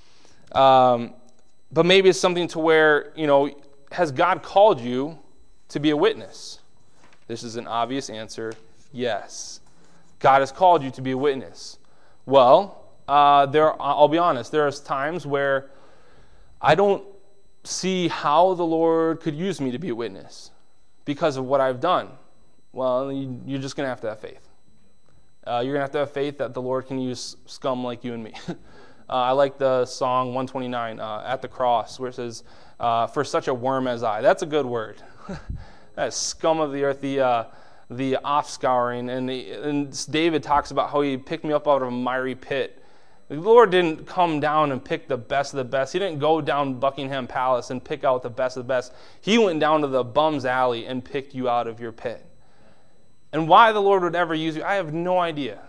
Um, but maybe it's something to where, you know, has God called you to be a witness? This is an obvious answer, yes. God has called you to be a witness. Well, uh, there. I'll be honest, there are times where I don't see how the Lord could use me to be a witness because of what I've done. Well, you, you're just going to have to have faith. Uh, you're going to have to have faith that the Lord can use scum like you and me. Uh, I like the song one twenty-nine, uh, At the Cross, where it says, uh, for such a worm as I. That's a good word. That scum of the earth, the uh, the offscouring. And, the, and David talks about how he picked me up out of a miry pit. The Lord didn't come down and pick the best of the best. He didn't go down Buckingham Palace and pick out the best of the best. He went down to the bum's alley and picked you out of your pit. And why the Lord would ever use you, I have no idea.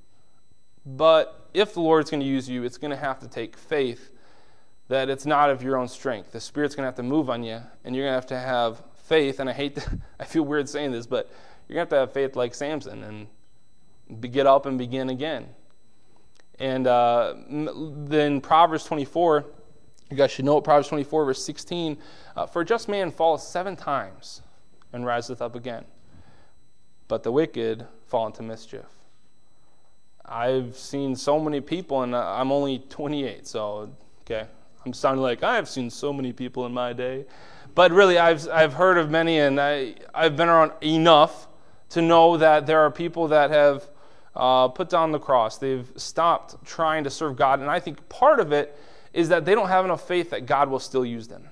But if the Lord's going to use you, it's going to have to take faith that it's not of your own strength. The Spirit's going to have to move on you, and you're going to have to have faith. And I hate to, I feel weird saying this, but you're going to have to have faith like Samson and be, get up and begin again. And uh, then Proverbs twenty-four, you guys should know it, Proverbs twenty-four, verse sixteen, uh, for a just man falls seven times and riseth up again, but the wicked fall into mischief. I've seen so many people, and I'm only twenty-eight, so, okay, I'm sounding like I've seen so many people in my day. But really, I've I've heard of many, and I, I've been around enough to know that there are people that have uh, put down the cross. They've stopped trying to serve God, and I think part of it is that they don't have enough faith that God will still use them.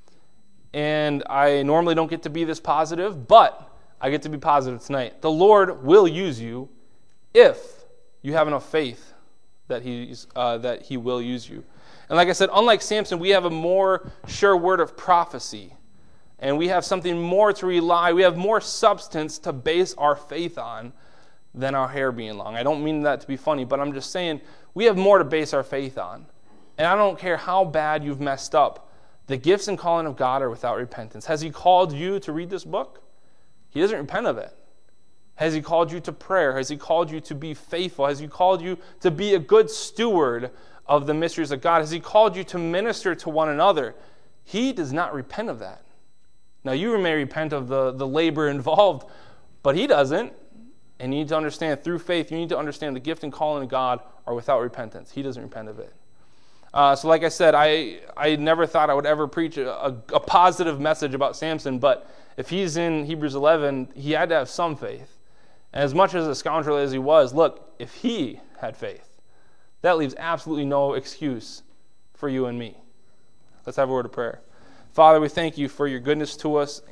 And I normally don't get to be this positive, but I get to be positive tonight. The Lord will use you if you have enough faith that he's uh, that he will use you. And like I said, unlike Samson, we have a more sure word of prophecy. And we have something more to rely. We have more substance to base our faith on than our hair being long. I don't mean that to be funny, but I'm just saying we have more to base our faith on. And I don't care how bad you've messed up. The gifts and calling of God are without repentance. Has he called you to read this book? He doesn't repent of it. Has he called you to prayer? Has he called you to be faithful? Has he called you to be a good steward of the mysteries of God? Has he called you to minister to one another? He does not repent of that. Now, you may repent of the, the labor involved, but he doesn't. And you need to understand, through faith, you need to understand the gift and calling of God are without repentance. He doesn't repent of it. Uh, so like I said, I I never thought I would ever preach a, a, a positive message about Samson, but if he's in Hebrews eleven, he had to have some faith. And as much as a scoundrel as he was, look, if he had faith, that leaves absolutely no excuse for you and me. Let's have a word of prayer. Father, we thank you for your goodness to us.